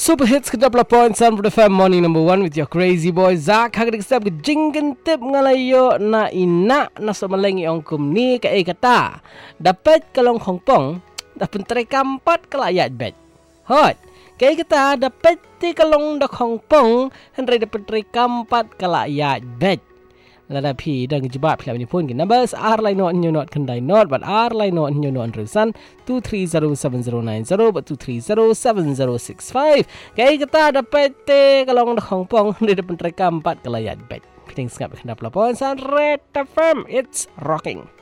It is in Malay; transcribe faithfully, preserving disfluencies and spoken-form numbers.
Super hits ke dua puluh point Sun F M morning number one with your crazy boy Zak. Hagak step ke jinggan tip ngalayo na ina na somalengi ongkum ni ke e kata. Dapat kalong Hongpong dapat terkampat kelayat bet. Hot. Kaya kita dapat ti kalong dak Hongpong henry dapat terkampat kelayat bet. Lada pi dan jebab pila ni pun ke numbers R line not new not kendai not but R line not new not resan two three zero seven zero nine zero but two three zero seven zero six five. Kaya kita dapat te kalong dak Hongpong di depan rekam empat kelayat bet. Piting skap kendap laporan san Red F M. It's rocking.